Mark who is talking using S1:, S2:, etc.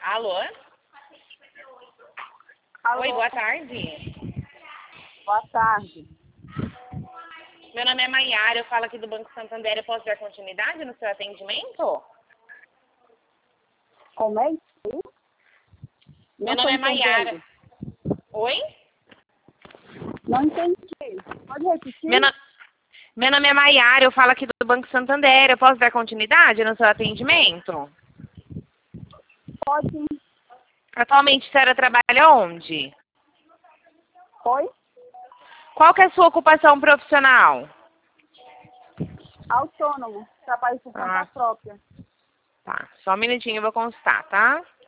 S1: Alô?
S2: Alô?
S1: Oi, boa tarde.
S2: Boa tarde.
S1: Meu nome é Maiara, eu falo aqui do Banco Santander. Eu posso dar continuidade no seu atendimento?
S2: Como é isso?
S1: Meu nome é Maiara. Oi?
S2: Não entendi. Pode repetir?
S1: Meu nome é Maiara, eu falo aqui do Banco Santander. Eu posso dar continuidade no seu atendimento?
S2: Pode.
S1: Atualmente a senhora trabalha onde?
S2: Oi?
S1: Qual que é a sua ocupação profissional?
S2: Autônomo. Trabalho por conta própria.
S1: Tá, só um minutinho eu vou constar, tá?